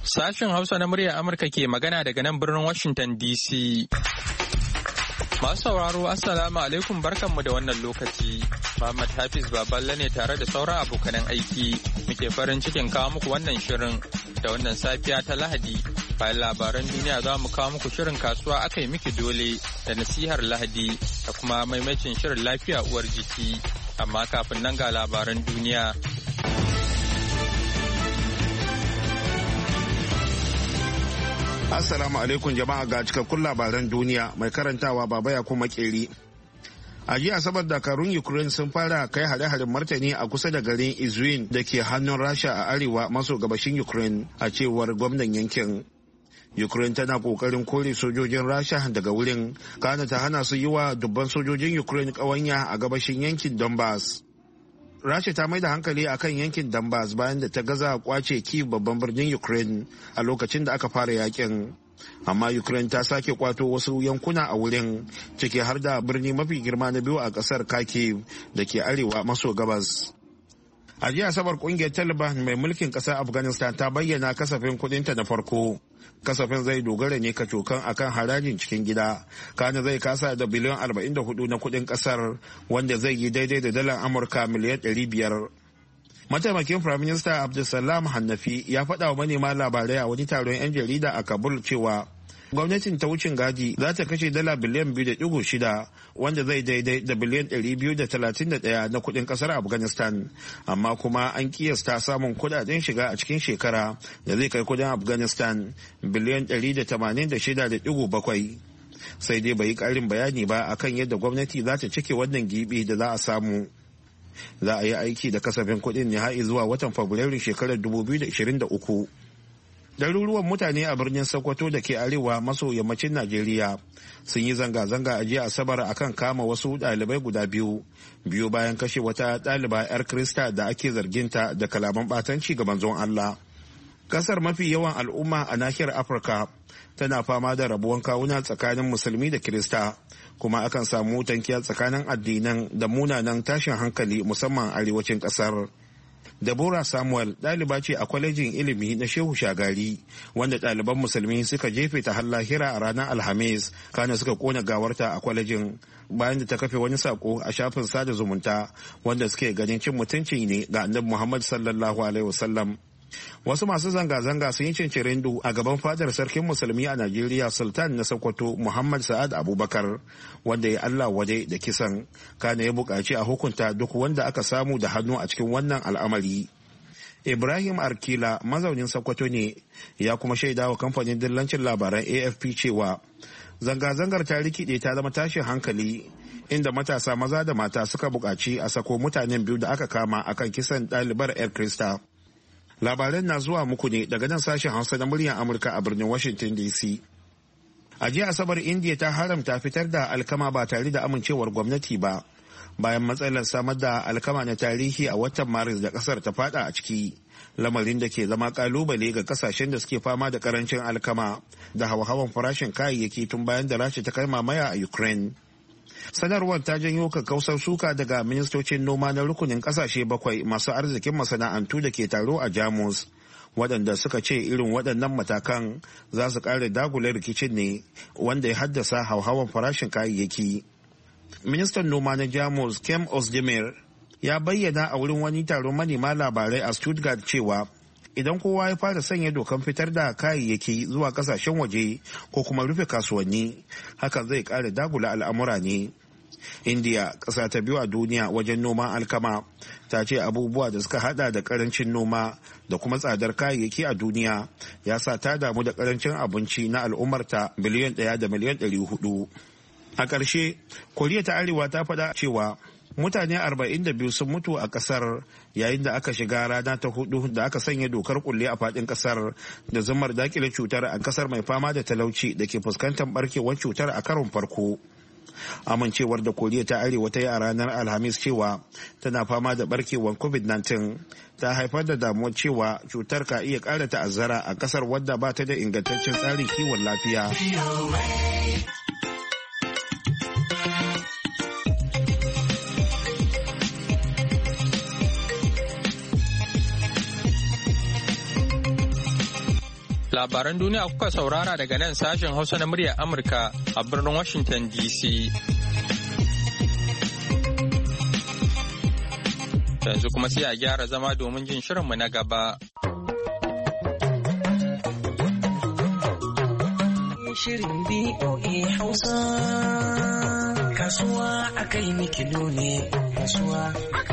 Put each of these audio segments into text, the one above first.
Sashen Hausa na muryar Amurka ke magana daga nan birnin Washington DC. Masu sauraro Assalamu alaikum barkanmu da wannan lokaci. Muhammad Hafiz Baballe ne tare da sauran abokanan aiki muke farin cikin kawo muku wannan shirin da wannan safiya ta Lahadi. Bayan labaran duniya za mu kawo muku shirin kasuwa aka yi miki dole da nasihar Lahadi da kuma maimacin shirin lafiya uwar jiki. Amma kafin nan ga labaran duniya. Assalamu alaikum jama'a ga cikakkun labaran duniya mai karantawa baba ya kuma keri. A jiya Asabar dakarun Ukraine sun fara kai hare-haren martani a kusa da garin Izium da ke hannun Rasha a arewa maso gabashin Ukraine a cewar gwamnan yankin. Ukraine tana kokarin kore sojojin Rasha daga wurin, kana ta hana su yi wa dubban sojojin Ukraine ƙawanya a gabashin yankin Donbass. Rasha ta mai da hankali a kan yankin Donbass bayan da ta gaza kwace Kyiv babban birnin Ukraine a lokacin da aka fara yakin. Amma Ukraine ta sake kwato wasu yankuna a wurin, ciki har da birni mafi girma na biyu a kasar Kharkiv da ke arewa maso gabas. A jiya Asabar kungiyar Taliban mai mulkin kasar Afghanistan ta bayyana kasafin kudinta na farko. Kasafin zai dogara ne kacokan akan harajin cikin gida, kana zai kasa da biliyan 44 na kudin kasar, wanda zai yi daidai da dalar Amurka miliyan 500. Mataimakin Firaminista Abdulsalam Hannafi ya faɗa wa manema labarai a wani taron 'yan jarida a Kabul cewa gwamnatin ta wucin gadi za ta kashe dala biliyan 2.6, wanda zai daidai da biliyan 231 na kudin kasar Afghanistan, amma kuma an kiyasta samun kudaden shiga a cikin shekara da zai kai kudin Afghanistan biliyan 186.7. sai dai bai yi karin bayani ba akan yadda gwamnati za ta cike wannan gibi da za a samu. Za a yi aiki da kasafin kudin ne har zuwa watan Fabrairu shekarar 2023. Daruruwan mutane a birnin Sokoto da ke arewa maso yammacin Najeriya sun yi zanga-zanga a jiya Asabar akan kama wasu ɗalibai guda biyu bayan kashe wata ɗaliba 'yar Krista da ake zarginta da kalaman ɓatanci ga manzon Allah. Kasar mafi yawan al'umma a nahiyar Afirka tana fama da rabuwan kawuna tsakanin musulmi da Kirista, kuma akan samu tankiya tsakanin addinan da munanan tashin hankali musamman arewacin kasar. Deborah Samuel ɗaliba ce a kwalejin ilimi na Shehu Shagari, wanda ɗaliban musulmi suka jefe ta har lahira a ranar Alhamis, kana suka kona gawarta a kwalejin bayan da ta kafe wani sako a shafin sada zumunta wanda suke ganin cin mutunci ne ga Annabi Muhammad sallallahu alaihi wasallam. Wasu masu zanga-zanga sun yi cincirindu a gaban fadar sarkin musulmi a Najeriya Sultan na Sokoto Muhammad Sa'ad Abubakar, wanda ya Allah waje da kisan, kana ya buƙaci a hukunta duk wanda aka samu da hannu a cikin wannan al'amari. Ibrahim Arkila mazaunin Sokoto ne ya kuma shaida wa kamfanin dillancin labaran AFP cewa zanga-zangar ta rikide ta zama tashin hankali, inda matasa maza da mata suka buƙaci a sako mutanen biyu da aka kama akan kisan ɗalibar 'yar Krista. Labaran na zuwa muku ne daga nan sashen Hausa na muryar Amurka a birnin Washington DC. A jiya Asabar India ta haramta fitar da alkama ba tare da amincewar gwamnati ba, bayan matsalar samar da alkama na tarihi a watan Maris da kasar ta fada a ciki, lamarin da ke zama kalubale ga kasashen da suke fama da karancin alkama da hawa-hawan farashin kayayyaki tun bayan da Rasha ta kai mamaya a Ukraine. Sanarwar ta janyo kakkausar suka daga ministocin noma na rukunin kasashe 7 masu arzikin masana'antu da ke taro a Jamus, waɗanda suka ce irin waɗannan matakan za su ƙara dagula rikicin ne, wanda ya haddasa hauhawan farashin kayayyaki. Ministan noma na Jamus Kem Özdemir ya bayyana a wurin wani taron manema labarai a Stuttgart cewa idan kowa ya fara sanya dokan fitar da kayayyaki zuwa kasashen waje ko kuma rufe kasuwanni, hakan zai ƙara dagula al'amura ne. India, ƙasa ta biyu a duniya wajen noman alkama, ta ce abubuwa da suka hada da ƙarancin noma da kuma tsadar kayayyaki a duniya ya sa ta damu da ƙarancin abinci na al'ummarta biliyan 1 da miliyan 400. A ƙarshe, Koriya ta Arewa ta faɗa cewa mutane 42 sun mutu a kasar yayin da aka shiga rana ta 4 da aka sanya dokar kulle a fadin kasar da zumar dakile cutar a kasar mai fama da talauci da ke fuskantar barkewar cutar a karon farko. Amincewar da Koriya ta Arewa ta yi a ranar Alhamis cewa tana fama da barkewar COVID-19 ta haifar da damuwar cewa cutar ka iya ƙara ta'azzara a kasar wadda ba ta da ingantaccen tsarin kiwon lafiya. Labaran duniya kuka saurara daga nan sashen Hausa na muryar Amurka a birnin Washington DC. Yanzu kuma sai a gyara zama domin jin shirinmu na gaba. Shirin BOA Hausa, kasuwa akai mikilo ne, kasuwa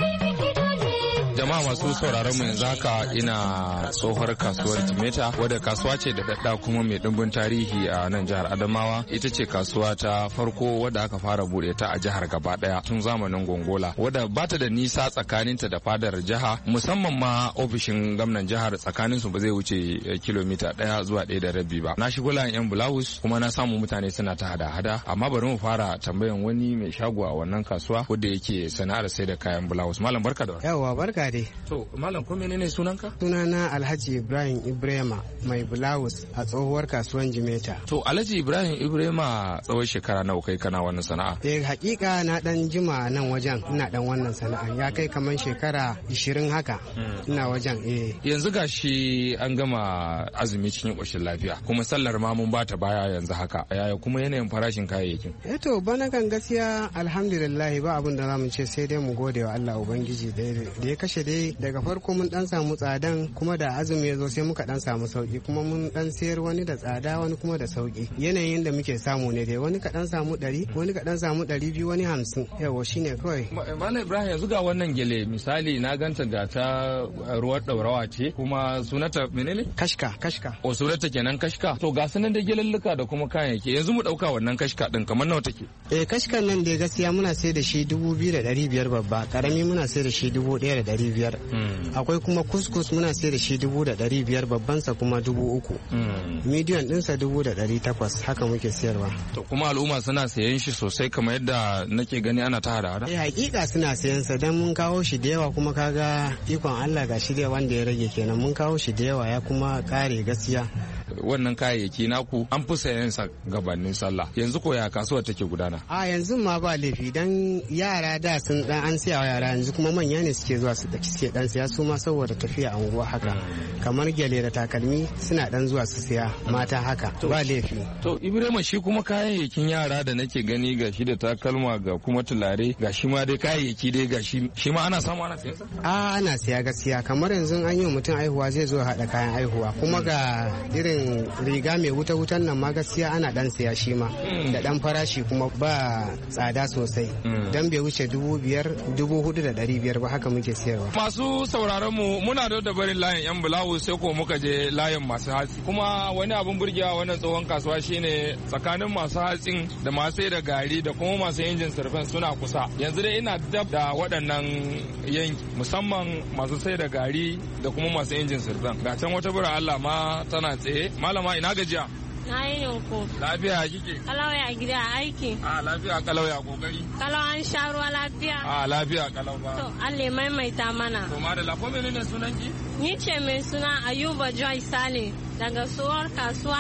Jama'a masu sauraron mu yanzu haka ina tsohuwar kasuwar Jimeta, wadda kasuwa ce da dadda kuma mai dimbin tarihi a nan jihar Adamawa. Ita ce kasuwa ta farko wadda aka fara bude ta a jihar gaba daya tun zamanin Gongola, wadda bata da nisa tsakaninta da fadar jiha, musamman ma ofishin gwamnan jihar tsakanin su ba zai wuce kilomita 1 zuwa 1.5 ba. Na shigo layin yan bulawus kuma na samu mutane suna ta hada-hada, amma bari mu fara tambayan wani mai shago a wannan kasuwa wadda yake sana'ar sai da kayan bulawus. Malam barka da warhaka. Yawwa barka dai. To malam ko menene sunanka? Sunana Alhaji Ibrahim Ibrahima mai bulawus a tsohuwar kasuwan Jimeta. To Alhaji Ibrahim Ibrahima tsawon shekara nawa kai kana wannan sana'a? Hakika na dan jima nan wajen ina dan wannan sana'a ya kai kaman shekara 20 haka. Ina wajen Yanzu gashi an gama azumi cikin koshin lafiya kuma sallar ma mun bata baya yanzu haka. Yaya kuma yanayin farashin kayayyakin? To bana kan gaskiya alhamdulillah ba abin da zamu ce sai dai mu gode wa Allah Ubangiji da ya kashe dai daga farko mun dan samu tsadan kuma da azumi ya zo sai muka dan samu sauki kuma mun dan sayar wani da tsada wani kuma da sauki yanayin da muke samu ne dai wani ka dan samu 100 wani ka dan samu 200 wani 50 yawa shine kawai. Malam Ibrahim yanzu ga wannan gele misali na ganta ga ta ruwar daurawa ce kuma sunata menene? Kashka. O sunata kenan kashka. To ga sanan da gelelluka da kuma kayayyaki yanzu mu dauka wannan kashka din kamar nawa take? Kashkan nan dai gaskiya muna sai da shi 2500 babba karami muna sai da shi 1500. Akwai kuma kuskus muna sai da shi 500 babban sa kuma 3000. Medium dinsa 1800 haka muke sayarwa. To kuma al'umma suna sayan shi sosai kamar yadda nake gani ana ta hada. Hakika suna sayan sa dan mun kawo shi da yawa kuma kaga ikon Allah ga shi da wanda ya rage kenan mun kawo shi da yawa ya kuma kare gaskiya. Wannan kayayyaki naku an fi sayan sa gabanin sallah yanzu ko ya kasuwar take gudana? Yanzu ma ba laifi dan yara da sun dan an siya wa yara yanzu kuma manya ne suke zuwa su suke dan siya su ma saboda tafiya a unguwa haka kamar gyale da takalmi suna dan zuwa su siya mata haka ba laifi. To Ibrahim shi kuma kayayyakin yara da nake gani ga shi da takalma ga kuma tulare ga shi ma dai kayayyaki dai ga shi ma ana samu ana siya? Ana siya gaskiya kamar yanzu an yi mutum aihuwa zai zo haɗa kayan aihuwa kuma ga irin riga mai wutan nan ma gaskiya ana dan siya shi ma da dan farashi kuma ba tsada sosai dan bai wuce 5,000 4,500 ba haka muke siyarwa. Masu sauraron mu muna da barin layin yan bulawu sai ko muka je layin masu hatsi kuma wani abun burgewa wannan tsohon kasuwa shine tsakanin masu hatsin da masu da gari da kuma masu injin surfen suna kusa yanzu dai ina dab da waɗannan yanki musamman masu sai da gari da kuma masu injin surfen ga can wata bura Allah ma tana tsaye. Malama ina gajiya? Na yi ku. Lafiya kike? Kalau ya gida aiki. Lafiya kalau ya kokari. Kalau an sha ruwa lafiya. Lafiya kalau ba. To Allah maimaita mana. To madalla ko menene sunan ki? Ni ce mai suna Ayuba Joy Sale daga tsohuwar kasuwa.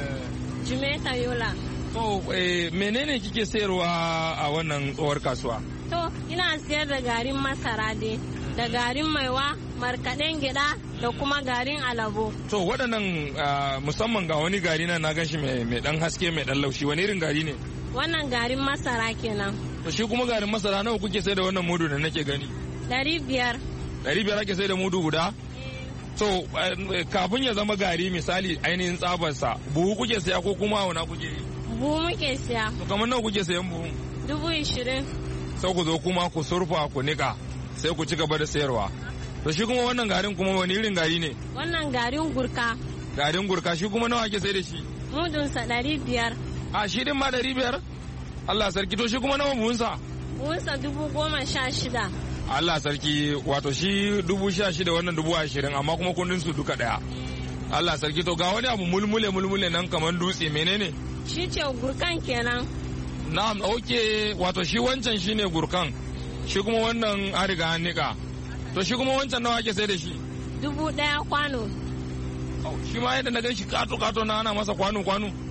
Jimeta Yola. To menene kike sayarwa a wannan tsohuwar kasuwa? To ina sayar da garin masara dai. Da garin maiwa, markaɗen gyaɗa da kuma garin alabo. To waɗannan musamman ga wani gari nan na ganshi mai ɗan haske mai ɗan laushi wani irin gari ne? Wannan garin masara kenan. To shi kuma garin masara nawa kuke sai da wannan mudu da nake gani? 500. 500 ake sai da mudu guda? To kafin ya zama gari misali ainihin tsabarsa buhu kuke saya ko kuma wana kuke yi? Buhu muke siya. To kamar nawa kuke sayan buhu? 20,000. Sai ku zo kuma ku surfa ku nika sai ku ci gaba da sayarwa. To shi kuma wannan garin kuma wani irin gari ne? Wannan garin gurka. Garin gurka shi kuma nawa ake sai da shi? Mudunsa 500. Shi din ma 500? Allah sarki to shi kuma nawa buhunsa? Buhunsa 16,000. Allah sarki wato shi 16,000 wannan 20,000 amma kuma kundin su duka daya. Allah sarki to ga wani abu mulmule nan kamar dutse menene? Shi ce gurkan kenan. Na'am oke wato shi wancan shine gurkan. Shi kuma wannan an riga an nika. To shi kuma wancan nawa ake sai da shi? 1,000 kwano. Shi ma yadda na gan shi kato na ana masa kwano.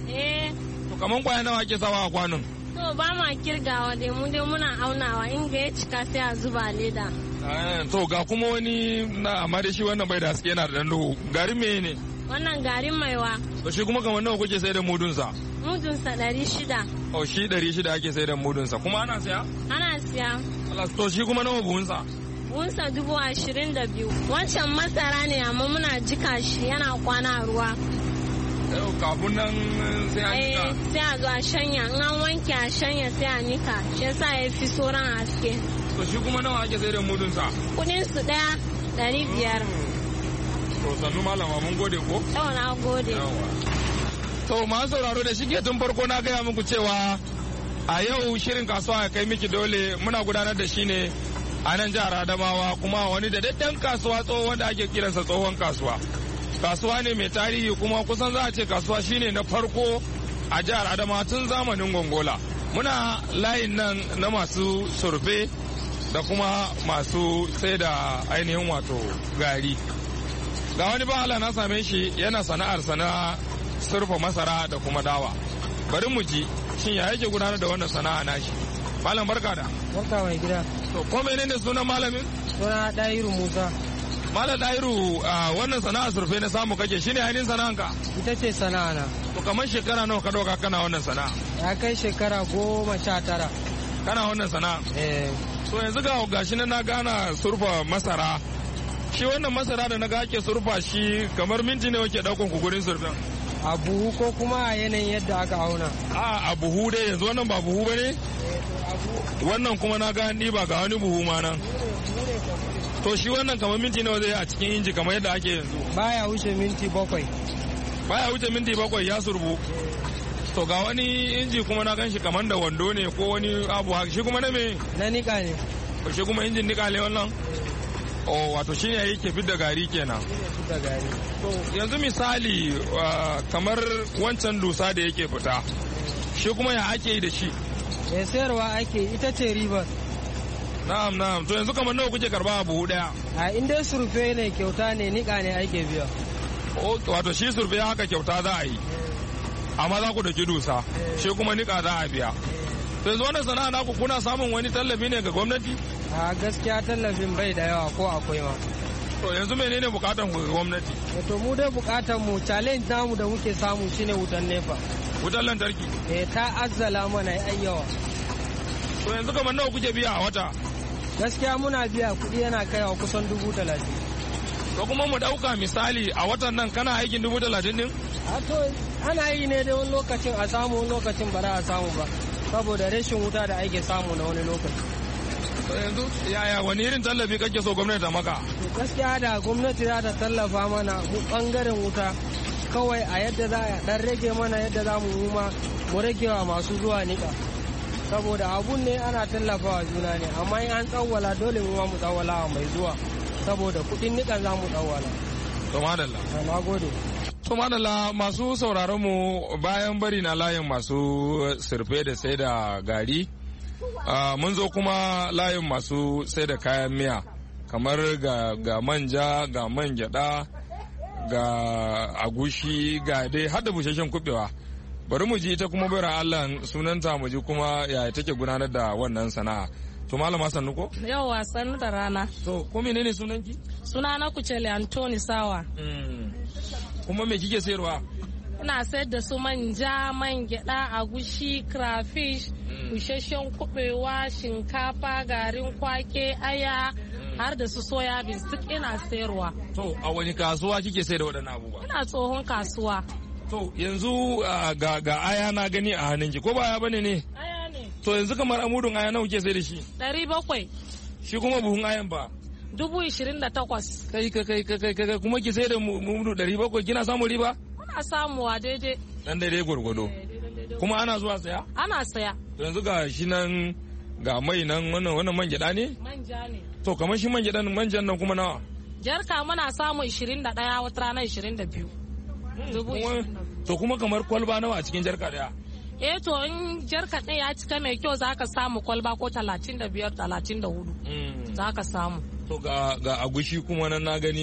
To kaman kwaya nawa ake sawa a kwanon? To ba ma kirgawa dai mu dai muna aunawa in ga ya cika sai a zuba leda. To ga kuma wani na amma da shi wannan bai da haske yana da dan duhu. Garin me ne? Wannan garin maiwa. To shi kuma kamar nawa kuke sai da mudunsa? Mudunsa 600. Oh, shi 600 ake sai da mudunsa. Kuma ana siya? Ana siya. To shi kuma nawa buhunsa? Buhunsa 22,000. Wancan masara ne amma muna jika shi yana kwana a ruwa. Yau kafin nan sai an nika? Sai a zo a shanya. In an wanke a shanya sai a nika. Shi yasa ya fi sauran haske. To shi kuma nawa ake sai da mudunsa? Kudin su ɗaya 500. To sannu malama mun gode ko? Yau na gode. To masu sauraro da shige tun farko na gaya muku cewa a yau shirin kasuwa ya kai miki dole muna gudanar da shi ne a nan jihar Adamawa kuma wani da daddan kasuwa tsohon wanda ake kiransa tsohon kasuwa. Kasuwa ne mai tarihi kuma kusan za a ce kasuwa shine na farko a jihar Adamawa tun zamanin Gongola. Muna layin nan na masu surfe da kuma masu sai da ainihin wato gari. Ga wani bahala na same shi yana sana'ar sana surfa masara da kuma dawa. Bari mu ji shin ya yake gudanar da wannan sana'a nashi. Malam barka da. Barka mai gida. To ko menene sunan malamin? Suna Dahiru Musa. Malam Dahiru wannan sana'a surfe na samu kake shine ainihin sana'anka? Ita ce sana'a na. To kamar shekara nawa ka dauka kana wannan sana'a? Ya kai shekara 19. Kana wannan sana'a? To yanzu ga gashi na gana surfa masara. Shi wannan masara da na ga ake surfa shi kamar minti ne wake daukan ku gurin surfen? A buhu ko kuma a yanayin yadda aka auna? A buhu dai yanzu wannan ba buhu ba ne? Wannan kuma na ga ba ga wani buhu ma nan. To shi wannan kamar minti nawa zai a cikin inji kamar yadda ake yanzu? Baya wuce minti 7. Baya wuce minti 7 ya surbu. To ga wani inji kuma na gan shi kamar da wando ne ko wani abu haka shi kuma na me? Na nika ne. Shi kuma injin nika ne wannan? Oh, wato shi ne yake fidda gari kenan. To yanzu misali kamar wancan dusa da yake fita. Shi kuma ya ake yi da shi? Ya sayarwa ake ita ce ribar. Na'am. To yanzu kamar nawa kuke karba a buhu daya? A inda surfe ne kyauta ne nika ne ake biya. Wato shi surfe haka kyauta za a yi. Amma za ku daki dusa. Shi kuma nika za a biya. To yanzu wannan sana'a naku kuna samun wani tallafi ne ga gwamnati? A gaskiya tallafin bai da yawa ko akwai ma. To yanzu menene bukatan ku ga gwamnati? To mu dai bukatan mu challenge namu da muke samu shine wutan nefa. Wutan lantarki? Ta azzala mana yawa. To yanzu kamar nawa kuke biya a wata? Gaskiya muna biya kuɗi yana kaiwa kusan 30,000. To kuma mu dauka misali a watan nan kana aikin 30,000 din? A to ana yi ne da wani lokacin a samu wani lokacin ba za a samu ba. Saboda rashin wuta da ake samu na wani lokaci. Yanzu yaya wani irin tallafi kake so gwamnati ta maka? Gaskiya da gwamnati za ta tallafa mana mu bangaren wuta kawai a yadda za a dan rage mana yadda za mu rage wa masu zuwa nika. Saboda abun ne ana tallafawa juna ne amma in an tsawwala dole mu ma mu tsawwala mai zuwa saboda kuɗin nikan za mu tsawwala. To madalla. Na gode. To madalla masu sauraron mu bayan bari na layin masu surfe da sai da gari. Mun zo kuma layin masu sai da kayan miya kamar ga manja ga man gyada ga agushi ga dai har da busasshen kubewa. Bari mu ji ita kuma bayar Allah sunanta mu ji kuma yaya take gudanar da wannan sana'a. To malama sannu ko? Yauwa sannu da rana. To ko menene sunanki? Sunana Kucele Antoni Sawa. Kuma me kike sayarwa? Ina sayar da su manja, man gyada, agushi, crayfish, busasshen kubewa, shinkafa, garin kwake, aya, har da su soya beans duk ina sayarwa. To a wani kasuwa kike sayar da waɗannan abubuwa? Ina tsohon kasuwa. To yanzu ga aya na gani a hannunki ko ba aya bane ne? Aya ne. To yanzu kamar amudun aya nawa kuke sayar da shi? 700. Shi kuma buhun ayan ba? 28,000. Kai kuma ki sayar da mudu 700 kina samun riba? Muna samuwa daidai. Dan daidai gwargwado. Kuma ana zuwa saya? Ana saya. Yanzu ga shi nan ga mai nan wannan man gyada ne? Manja ne. To kamar shi manjan nan kuma nawa? Jarka muna samu 21 wata rana 22. To kuma kamar kwalba nawa a cikin jarka daya? To in jarka ɗaya ya cika mai kyau za ka samu kwalba ko 35 34 za ka samu. To ga agushi kuma nan na gani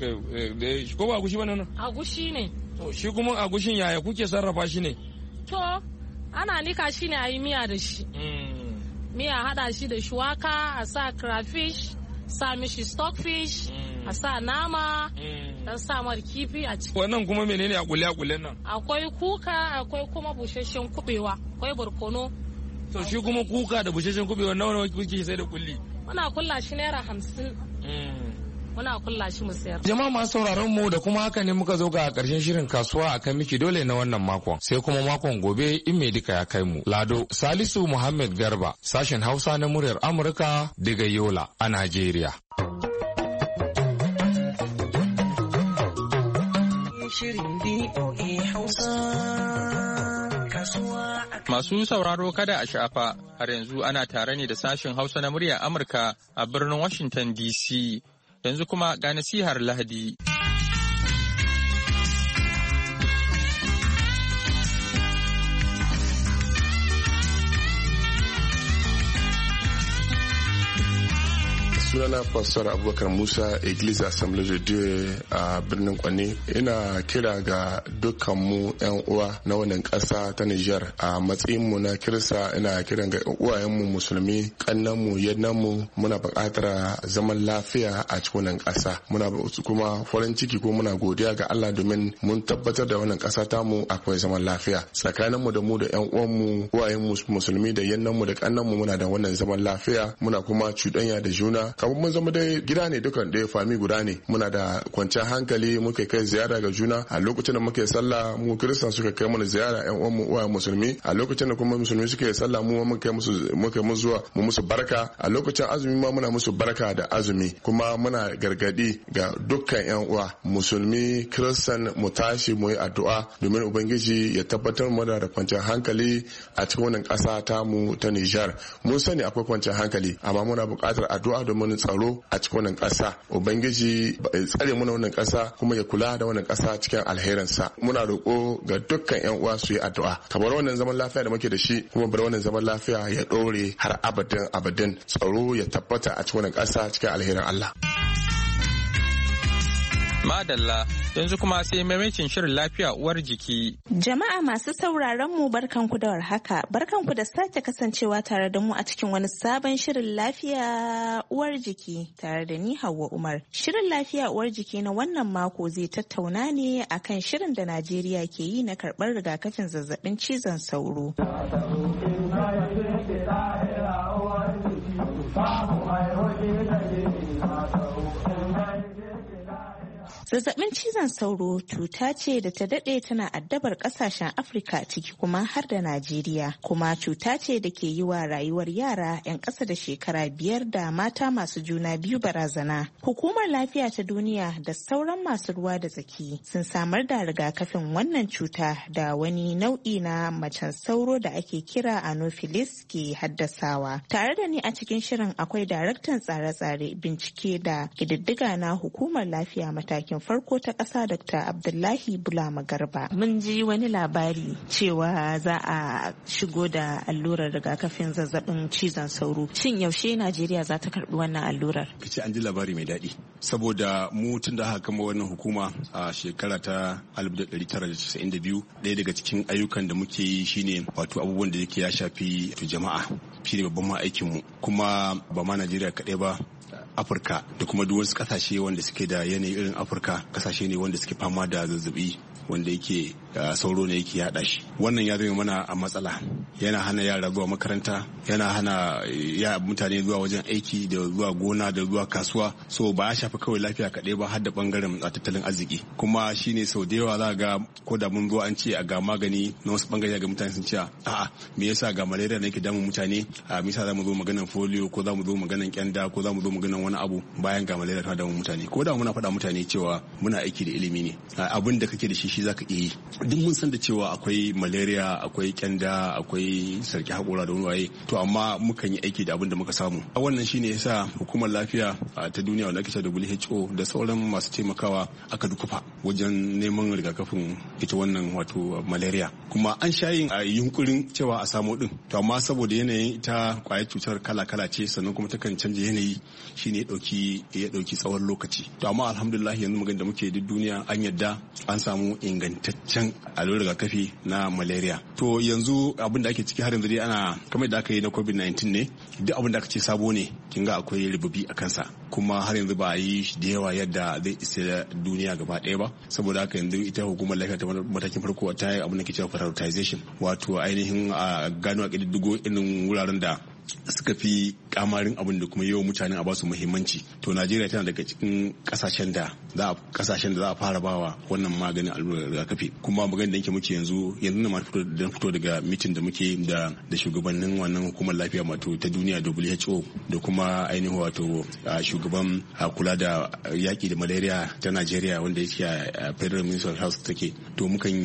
ko ba agushi ba nan? Agushi ne. To shi kuma agushin yaya kuke sarrafa shi ne? To ana nika shi ne a yi miya da shi. Miya hada shi da shuwaka a sa crayfish, sa mishi stockfish, a sa nama dan sa mar kifi a ciki. Wannan kuma menene a kulle nan? Akwai kuka, akwai kuma busasshen kubewa, akwai barkono. To shi kuma kuka da busasshen kubewa nawa kuke sai da kulli? Muna kulla shi naira 50. Muna kulla shi mu sayar. Jama'a masu sauraron mu da kuma haka ne muka zo ga karshen shirin kasuwa akan miki dole na wannan makon. Sai kuma makon gobe in mai duka ya kai mu. Lado Salisu Muhammad Garba, sashen Hausa na muryar Amurka daga Yola a Najeriya. Masu sauraro kada a shafa, har yanzu ana tare ne da sashen Hausa na muryar Amurka a birnin Washington DC. Yanzu kuma ga nasihar Lahadi. Sunana Pastor Abubakar Musa, Iglesia Assembly de Dieu a birnin Kwanne. Ina kira ga dukkanmu 'yan uwa na wannan ƙasa ta Nijar. A matsayinmu na Kirista ina kiran ga uwayenmu musulmi, kannanmu, yannanmu, muna buƙatar zaman lafiya a cikin wannan ƙasa. Muna kuma farin ciki ko muna godiya ga Allah domin mun tabbatar da wannan ƙasa tamu akwai zaman lafiya. Tsakaninmu da mu da 'yan uwanmu, uwayenmu musulmi da yannanmu da kannanmu muna da wannan zaman lafiya. Muna kuma cuɗanya da juna. Kamar mun zama dai gida ne dukan ɗaya fami guda ne, muna da kwanciyar hankali, muke kai ziyara ga juna. A lokacin da muke sallah mu Kiristan suka kai mana ziyara, yan uwan mu uwa musulmi. A lokacin da kuma musulmi suke sallah mu muke musu zuwa mu musu barka. A lokacin azumi ma muna musu barka da azumi. Kuma muna gargadi ga dukkan yan uwa musulmi Kiristan mu tashi mu yi addu'a domin ubangiji ya tabbatar mu da kwanciyar hankali a cikin wannan ƙasa ta mu ta Nijar. Mun sani akwai kwanciyar hankali amma muna buƙatar addu'a domin tsaro a cikin wannan ƙasa. Ubangiji ya tsare mana wannan ƙasa kuma ya kula da wannan ƙasa cikin alherinsa. Muna roƙo ga dukkan ƴan uwa su yi addu'a. Kamar wannan zaman lafiya da muke da shi kuma bar wannan zaman lafiya ya ɗore har abadin tsaro ya tabbata a cikin wannan ƙasa cikin alherin Allah. Madalla, yanzu kuma sai maimacin shirin lafiya uwar jiki. Jama'a masu sauraron mu barkanku da warhaka, barkanku da sake kasancewa tare da mu a cikin wani sabon shirin lafiya uwar jiki tare da ni Hauwa Umar. Shirin lafiya uwar jiki na wannan mako zai tattauna ne akan shirin da Najeriya ke yi na karɓar rigakafin zazzabin cizon sauro. Zazzabin cizon sauro cuta ce da ta daɗe tana addabar ƙasashen Afirka ciki kuma har da Najeriya. Kuma cuta ce da ke yi wa rayuwar yara 'yan ƙasa da shekara 5 da mata masu juna biyu barazana. Hukumar Lafiya ta Duniya da sauran masu ruwa da tsaki sun samar da rigakafin wannan cuta da wani nau'i na macen sauro da ake kira Anopheles ke haddasawa. Tare da ni a cikin shirin akwai daraktan tsare-tsare, bincike da ƙididdiga na Hukumar Lafiya matakin farko ta ƙasa Dr. Abdullahi Bulama Garba. Mun ji wani labari cewa za a shigo da allurar rigakafin zazzabin cizon sauro. Shin yaushe Najeriya za ta karbi wannan allurar? Kace an ji labari mai daɗi. Saboda mu tun da aka kama wannan hukuma a shekara ta 1992, ɗaya daga cikin ayyukan da muke yi shine wato abubuwan da yake ya shafi jama'a. Shine babban ma aikinmu. Kuma ba ma Najeriya kaɗai ba, Afirka da kuma duk wasu kasashe wanda suke da yanayi irin Afirka, kasashe ne wanda suke fama da zazzabi wanda yake sauro ne yake yada shi. Wannan ya zama mana a matsala, yana hana yara zuwa makaranta, yana hana mutane zuwa wajen aiki da zuwa gona da zuwa kasuwa. So ba ya shafi kawai lafiya kaɗai ba, har da bangaren tattalin arziki. Kuma shine sau da yawa za ga ko da mun zo an ce a ga magani na wasu bangare ga mutane sun ce a'a me yasa ga malaria ne yake damun mutane, a me yasa za mu zo maganan polio ko za mu zo maganan kyanda ko za mu zo maganan wani abu bayan ga malaria ta damun mutane. Ko da muna faɗa mutane cewa muna aiki da ilimi ne, abin da kake da shi zaka iya yi. Duk mun san da cewa akwai malaria, akwai kyanda, akwai sarki haƙora da waye, to amma mukan yi aiki da abin da muka samu. Wannan shine yasa hukumar lafiya ta duniya wanda ake cewa WHO da sauran masu taimakawa aka dukufa wajen neman rigakafin ita wannan wato malaria. Kuma an sha yin yunkurin cewa a samu din, to amma saboda yanayin ita kwayar cutar kala-kala ce, sannan kuma takan canja yanayi, shine ya dauki tsawon lokaci. To amma alhamdulillah yanzu magana da muke duk duniya an yadda an samu ingantaccen allurar rigakafi na malaria. To yanzu abin da da ake ciki har yanzu dai ana kamar da aka yi na COVID-19 ne, duk abin da aka ce sabo ne kin ga akwai rububi a kansa, kuma har yanzu ba a yi shi da yawa yadda zai isa duniya gaba ɗaya ba. Saboda haka yanzu ita hukumar lafiya ta matakin farko ta yi abin da ke cewa prioritization, wato ainihin a gano a ƙididdigo irin wuraren da suka fi kamarin abin da kuma yawan mutane a basu muhimmanci. To Najeriya tana daga cikin kasashen da za a fara bawa wannan maganin allurar rigakafi. Kuma maganin da yake muke yanzu na ma fito daga mitin da muke da shugabannin wannan hukumar lafiya wato ta duniya WHO da kuma ainihin wato shugaban kula da yaki da malaria ta Najeriya wanda yake a Federal Ministry of Health take. To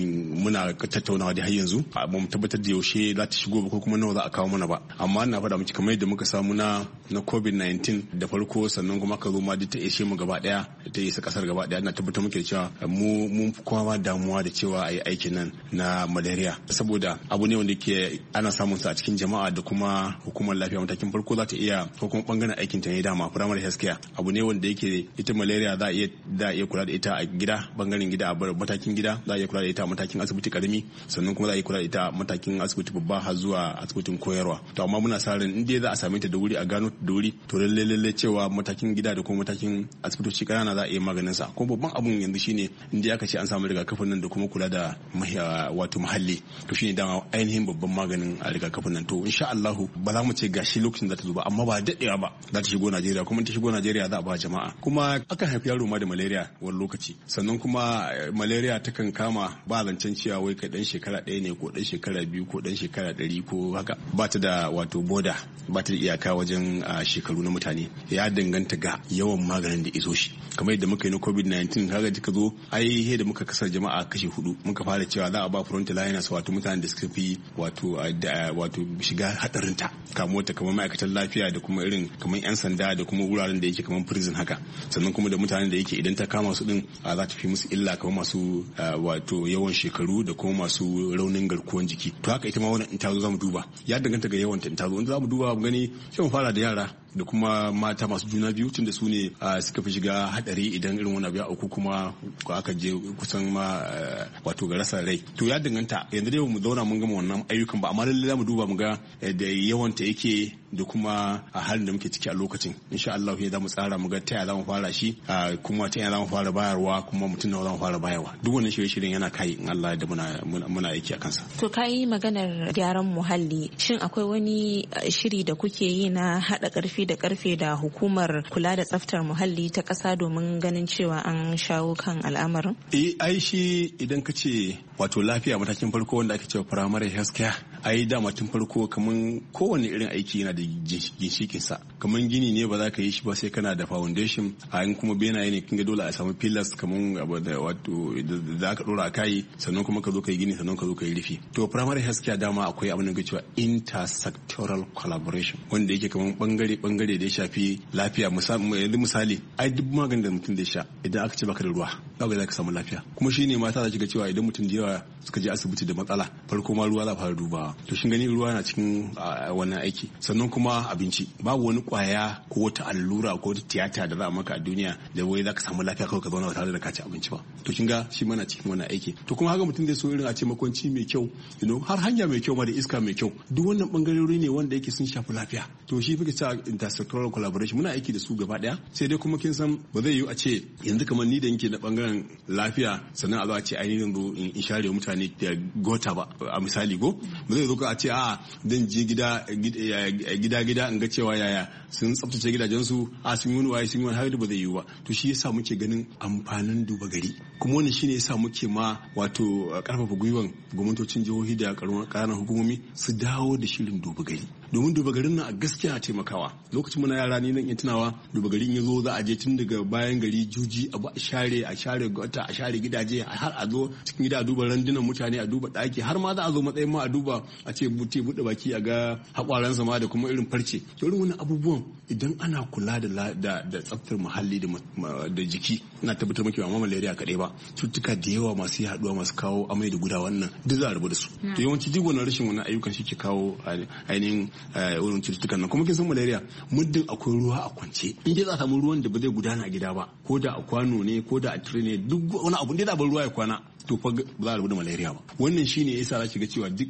muna tattaunawa da har yanzu ba mu tabbatar da yaushe za ta shigo ba ko kuma nawa za a kawo mana ba, amma ina faɗa miki kamar yadda muka samu na COVID-19 da farko, sannan kuma ka zo ma ta ishe mu gaba daya, ta isa kasar gaba daya. Ina tabbatar muke da cewa mun kowa damuwa da cewa a yi aikin nan na malaria, saboda abu ne wanda ke ana samun sa a cikin jama'a da kuma hukumar lafiya matakin farko za ta iya, ko kuma bangaren aikin ta ne dama primary health care, abu ne wanda yake ita malaria za a iya kula da ita a gida, bangaren gida a matakin gida, za a iya kula da ita a matakin asibiti karami, sannan kuma za a iya kula da ita a matakin asibiti babba har zuwa asibitin koyarwa. To amma muna sa ran in dai za a same ta da wuri, a gano ta da wuri, to lalle cewa matakin gida da kuma matakin asibitoci kanana za a iya maganin sa. Kuma babban abun yanzu shine in dai aka ce an samu rigakafin nan da kuma kula da wato muhalli, to shine dama ainihin babban maganin a rigakafin nan. To insha Allah ba za mu ce gashi lokacin da ta zo ba, amma ba daɗewa ba za ta shigo Najeriya, kuma ta shigo Najeriya za a ba jama'a. Kuma akan haifi yaro ma da malaria wani lokaci, sannan kuma malaria takan kama ba zancen cewa wai kai dan shekara 1 ne ko dan shekara 2 ko dan shekara 100 ko haka, ba ta da wato boda, ba ta da iyaka wajen shekaru na mutane. Ya danganta ga yawan maganin da izo shi, kamar yadda muka yi na COVID-19 kaga ka zo ai da muka kasar jama'a kashi 4 muka fara cewa za a ba frontliners wato mutanen da suka fi wato shiga hadarin ta kamuwa ta, kamar ma'aikatan lafiya da kuma irin kamar yan sanda da kuma wuraren da yake kamar prison haka, sannan kuma da mutanen da yake idan ta kama su din za ta fi musu illa, kamar masu wato yawan shekaru da kuma masu raunin garkuwan jiki. To haka ita ma wannan in ta zo zamu duba, ya danganta ga yawan ta. In ta zo in zamu duba mu gani sai mu fara da yara da kuma mata masu juna biyu, tunda su ne suka fi shiga hadari idan irin wani abu ya auku kuma aka je kusan ma wato ga rasa rai. To ya danganta, yanzu dai mu zauna mun gama wannan ayyukan ba, amma lalle zamu duba mu ga da yawan ta yake da kuma a halin da muke ciki a lokacin. Insha Allah ya zamu tsara mu ga ta yaya zamu fara shi, kuma ta yaya zamu fara bayarwa, kuma mutum nawa zamu fara bayarwa. Duk wannan shirye-shiryen yana kai in Allah da muna aiki a kansa. To kai maganar gyaran muhalli, shin akwai wani shiri da kuke yi na hada karfi da karfe da hukumar kula da tsaftar muhalli ta kasa domin ganin cewa an shawo kan al'amarin? Ai shi idan ka ce wato lafiya matakin farko wanda ake cewa primary health care, ai dama tun farko kaman kowane irin aiki yana da ginshikin sa. Kaman gini ne ba za ka yi shi ba sai kana da foundation, a in kuma benaye ne kinga dole a samu pillars kaman wato da za ka dora a kai, sannan kuma ka zo ka yi gini, sannan ka zo ka yi rufi. To primary health care dama akwai abin da ke cewa intersectoral collaboration, wanda yake kaman bangare da ya shafi lafiya. Misali ai duk maganin da mutum da sha idan aka ce baka da ruwa za ka samu lafiya. Kuma shine mata za ki ga cewa idan mutum da yawa suka je asibiti da matsala, farko ma ruwa za fara dubawa. To shin gani ruwa na cikin wannan aiki. Sannan kuma abinci, babu wani kwaya ko wata allura ko wata tiyata da za a maka a duniya da wai za ka samu lafiya kawai ka zauna ba tare da ka ci abinci ba. To kin ga shi mana cikin wannan aiki. To kuma haka mutum zai so irin a ce makwanci mai kyau, har hanya mai kyau ma da iska mai kyau, duk wannan bangarori ne wanda yake sun shafi lafiya. To shi fi ta intersectoral collaboration, muna aiki da su gaba daya. Sai dai kuma kin san ba zai yiwu a ce yanzu kamar ni da yake na bangaren lafiya sannan a zo a ce ainihin zo in share mutane da gota ba, a misali go ba zai zo ka a ce dan je gida in ga cewa yaya sun tsaftace gidajensu, sun yi wani waye sun yi wani, har da ba zai yiwu ba. To shi yasa muke ganin amfanin duba gari, kuma wannan shine yasa muke ma wato karfafa gwiwan gwamnatocin jihohi da ƙananan hukumomi su dawo da shirin duba gari, domin duba garin nan a gaskiya a taimakawa. Lokacin muna yara ni nan in tunawa, duba garin ya zo za a je tun daga bayan gari juji abu a share gota, a share gidaje, har a zo cikin gida a duba randunan mutane, a duba ɗaki, har ma za a zo matsayin ma a duba a ce buɗe baki a ga haƙwaransa ma da kuma irin farce. Irin wani abubuwan idan ana kula da tsaftar muhalli da jiki, ina tabbatar maki ba ma malaria kaɗai ba, cututtuka da yawa masu yaduwa masu kawo amai da gudawa wannan duk za a rabu da su. To yawanci duk wannan rashin wannan ayyukan shi ke kawo ainihin wurin cututtukan nan. Kuma kin san malaria muddin akwai ruwa a kwance, in dai za a samu ruwan da ba zai gudana a gida ba, ko da a kwano ne ko da a tire ne, duk wani abu da bar ruwa ya kwana, to fa za a rabu da malaria ba. Wannan shine yasa za ki ga cewa duk inda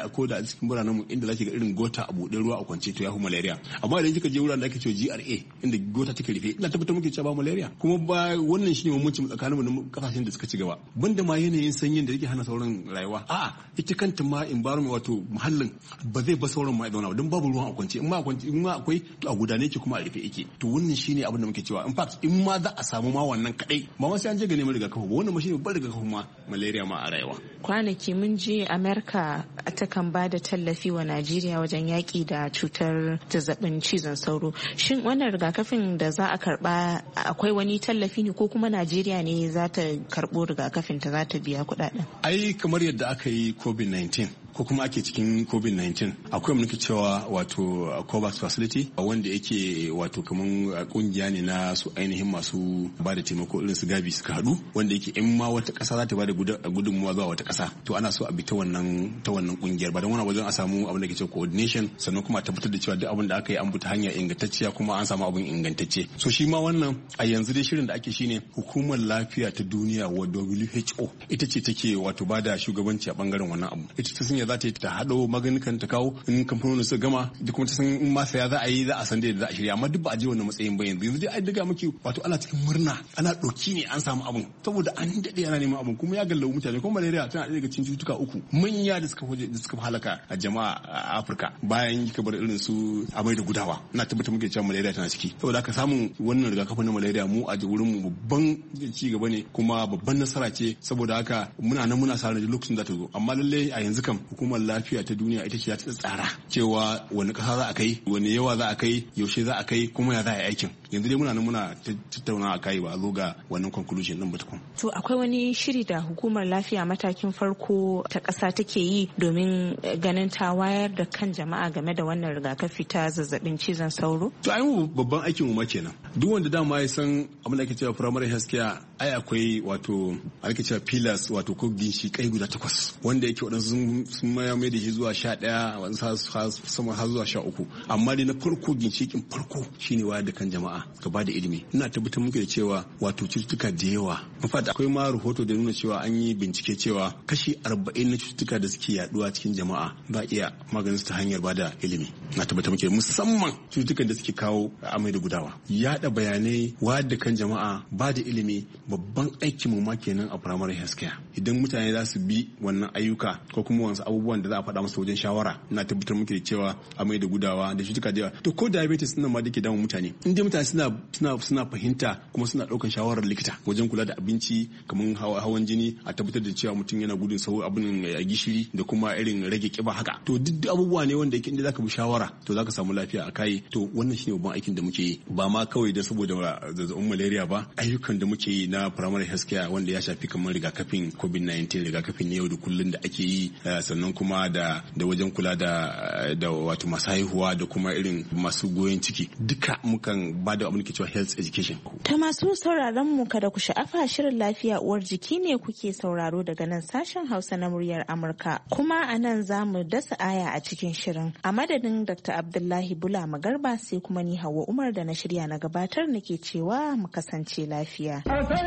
a koda a cikin biranen mu inda zaki ga irin gota a buɗe ruwa a kwance to ya fi malaria. Amma idan kika je wuraren da ake cewa GRA inda gota take rufe ina tabbatar muke cewa ba malaria. Kuma ba wannan shine mummuncin tsakanin mu da kasashen da suka ci gaba. Banda ma yanayin sanyin da yake hana sauran rayuwa. A'a ita kanta ma environment wato muhallin ba zai ba sauran ma zauna don babu ruwan a kwance in ma akwai to a gudane yake kuma a rufe yake. To wannan shine abin da muke cewa in fact in ma za a samu ma wannan kadai ba ma sai an je ga neman rigakafi ba wannan ma shine babban rigakafi ma malaria ma a rayuwa. Kwanaki mun je America ta kan ba da tallafi wa Najeriya wajen yaki da cutar zazzabin cizon sauro. Shin wannan rigakafin da za a karba akwai wani tallafi ne ko kuma Najeriya ne za ta karbo rigakafin ta za ta biya kudaden? Ai kamar yadda aka yi COVID-19 ko kuma ake cikin COVID-19 akwai muke cewa wato COVAX facility wanda yake wato kaman kungiya ne na su ainihin masu ba da taimako irin su Gavi suka hadu wanda yake in ma wata kasa za ta ba da gudunmuwa zuwa wata kasa to ana so a bi ta wannan kungiyar ba don wani wajen a samu abin da ke cewa coordination sannan kuma a tabbatar da cewa duk abin da aka yi an bi ta hanya ingantacciya kuma an samu abin ingantacce. So shi ma wannan a yanzu dai shirin da ake shine hukumar lafiya ta duniya wa WHO ita ce take wato ba da shugabanci a bangaren wannan abu. Ita ta sanya za ta yi ta haɗo maganin ta kawo in kamfanonin su gama duk kuma ta san in ma saya za a yi za a san da za a shirya amma duk ba a je wannan matsayin ba yanzu dai ai daga muke wato ana cikin murna ana ɗauki ne an samu abun saboda an daɗe ana neman abun kuma ya gallawo mutane kuma malaria tana ɗaya daga cikin cututtuka uku manya da suka halaka a jama'a a Afirka bayan kika bar irin su amai da gudawa ina tabbatar muke cewa malaria tana ciki saboda haka samun wannan rigakafin na malaria mu a wurin mu babban ci gaba ne kuma babban nasara ce saboda haka muna sa ran lokacin da ta zo amma lalle a yanzu kam hukumar lafiya ta duniya ita ce ta tsara cewa wani kasa za a kai wani yawa za a kai yaushe za a kai kuma ya za a yi aikin yanzu dai muna tattauna a kai ba a zo ga wannan conclusion din ba tukun. To akwai wani shiri da hukumar lafiya matakin farko ta ƙasa take yi domin ganin ta wayar da kan jama'a game da wannan rigakafi ta zazzabin cizon sauro? To ai babban aikin mu ma kenan duk wanda dama ya san abin da ake cewa primary health care ai akwai wato ake cewa pillars wato ko ginshiƙai guda 8 wanda yake waɗansu sun mai da shi zuwa 11 waɗansu sama har zuwa 13 amma dai na farko ginshiƙin farko shine wayar da kan jama'a gaba da ilimi ina tabbatar muke da cewa wato cututtuka da yawa in fact akwai ma rahoto da nuna cewa an yi bincike cewa kashi 40 na cututtuka da suke yaduwa cikin jama'a ba iya maganin su ta hanyar bada ilimi na tabbatar muke musamman cututtukan da suke kawo amai da gudawa yada bayanai wayar da kan jama'a ba da ilimi babban aikin mu ma kenan a primary health care idan mutane za su bi wannan ayyuka ko kuma wasu abubuwan da za a faɗa masa wajen shawara ina tabbatar muke da cewa amai da gudawa da cututtuka da yawa to ko diabetes din ma dake damun mutane in dai mutane suna fahimta kuma suna ɗaukan shawarar likita wajen kula da abinci kamar hawan jini a tabbatar da cewa mutum yana gudun abin gishiri da kuma irin rage kiba haka to duk abubuwa ne wanda yake inda zaka bi shawara to zaka samu lafiya a kai to wannan shine babban aikin da muke yi ba ma kawai da saboda zazzabin malaria ba ayyukan da muke yi na primary health care wanda ya shafi kamar rigakafin COVID-19 rigakafin yau da kullun da ake yi sannan kuma da wajen kula da wato masu haihuwa da kuma irin masu goyon ciki duka mukan ba da abin da ke cewa health education. Ta masu sauraron mu kada ku sha'afa shirin lafiya uwar jiki ne kuke sauraro daga nan sashen Hausa na muryar Amurka kuma a nan za mu dasa aya a cikin shirin a madadin Dr. Abdullahi Bula Magarba sai kuma ni Hauwa Umar da na shirya na gabatar nake cewa mu kasance lafiya.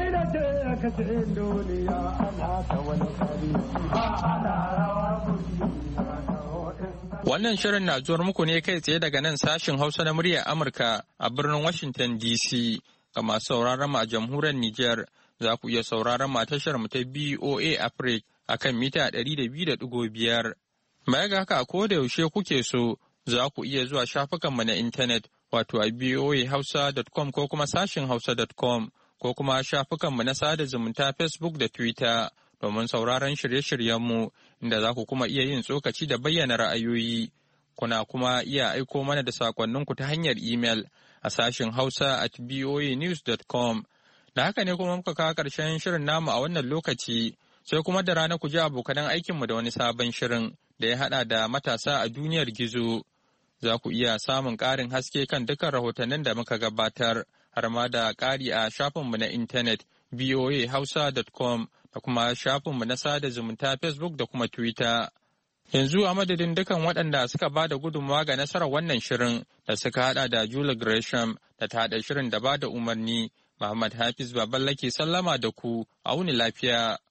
Wannan shirin na zuwar muku ne kai tsaye daga nan sashin Hausa na muryar Amurka a birnin Washington DC. Ga masu sauraron mu a jamhuriyar Nijar za ku iya sauraron mu a tashar mu ta BOA Africa a kan mita 200.5. Baya ga haka ko da yaushe kuke so za ku iya zuwa shafukanmu na intanet wato a boahausa.com ko kuma sashin hausa.com ko kuma shafukanmu na sada zumunta Facebook da Twitter domin sauraron shirye-shiryenmu inda za ku kuma iya yin tsokaci da bayyana ra'ayoyi. Kuna kuma iya aiko mana da sakonninku ta hanyar email a sashin hausa@boanews.com. Da haka ne kuma muka kawo ƙarshen shirin namu a wannan lokaci sai kuma da rana ku ji abokanan aikinmu da wani sabon shirin da ya haɗa da matasa a duniyar gizo. Za ku iya samun ƙarin haske kan dukkan rahotannin da muka gabatar har ma da ƙari a shafinmu na intanet boahausa.com da kuma shafinmu na sada zumunta Facebook da kuma Twitter. Yanzu a madadin dukan waɗanda suka ba da gudunmawa ga nasarar wannan shirin da suka haɗa da Julie Gresham da ta haɗa shirin da ba da umarni, Muhammad Hafiz Baballa ke sallama da ku, a wuni lafiya.